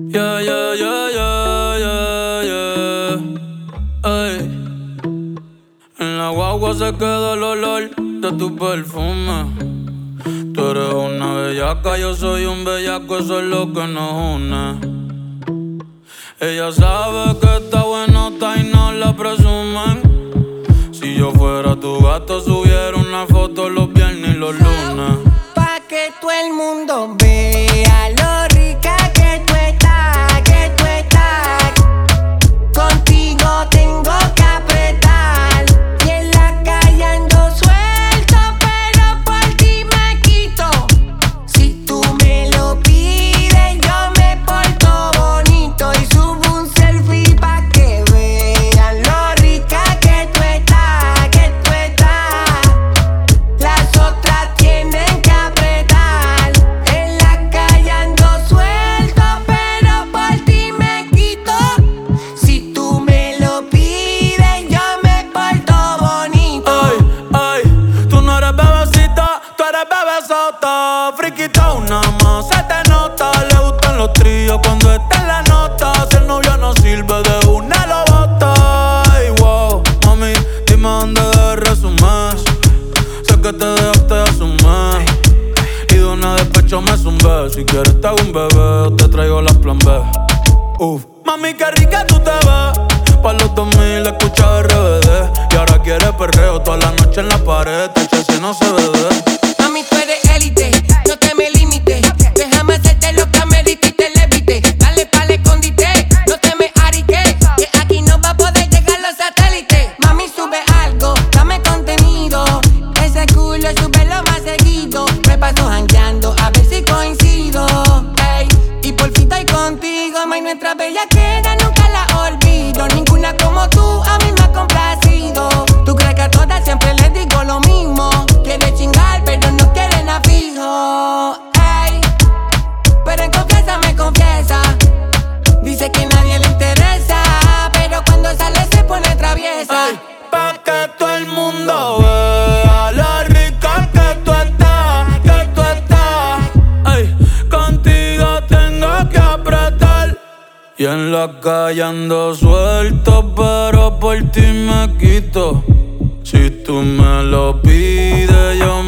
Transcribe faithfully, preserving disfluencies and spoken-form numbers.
Yeah, yeah, yeah, yeah, yeah, yeah. Ey. En la guagua se queda el olor de tu perfume. Tú eres una bellaca, yo soy un bellaco, eso es lo que nos une. Ella sabe que está buenota y no la presumen. Si yo fuera tu gato, subiera una foto los viernes y los lunes. Pa' que todo el mundo vea lo rica que tú estás, que tú estás. Contigo tengo que apretar y en la calle ando suelto, pero por ti me quito. Si tú me lo pides, yo me porto bonito y subo un selfie pa' que vean lo rica que tú estás, que tú estás. Las otras tienen que apretar. En la calle ando suelto, pero por ti me quito. Si tú me lo pides, yo me porto bonito. Ay, ay, tú no eres bebecita, tú eres bebesota. Friquita una más, se te nota. Le gustan los tríos cuando está en la nota. Si el novio no sirve, de una lo bota. Ay, wow, mami, dime dónde debes resumir. Sé que te dejaste de asumir y de una despecho me zumbé. Si quieres te hago un bebé o te traigo las plan B. Uf, mami, qué rica tú te ves. Pa' los dos mil escucha R B D. Y ahora quieres perreo toda la noche en la pared. Te eché si no se ve de. Mami, tú eres élite, no te me limites. Déjame hacerte lo que amerita y te levite. Dale pa'l escondite, no te me ariques, que aquí no va a poder llegar los satélites. Mami, sube algo, dame contenido. Ese culo súbelo más seguido. Me paso jangueando a ver si coincido. Ey, y por fin estoy contigo. May, nuestra bellaquera nunca la olvido. Ninguna como tú a mí me ha complacido. Tú crees que a todas siempre les digo lo mismo. Quiere chingar pero no quieren a fijo. Ey, pero en confianza me confiesa. Dice que nadie le interesa, pero cuando sale se pone traviesa. Ay, pa' que todo el mundo vea lo rica que tú estás, que tú estás. Ay, contigo tengo que apretar. Y en la calle ando suelto, pero por ti me quito. Si tú me lo pides, yo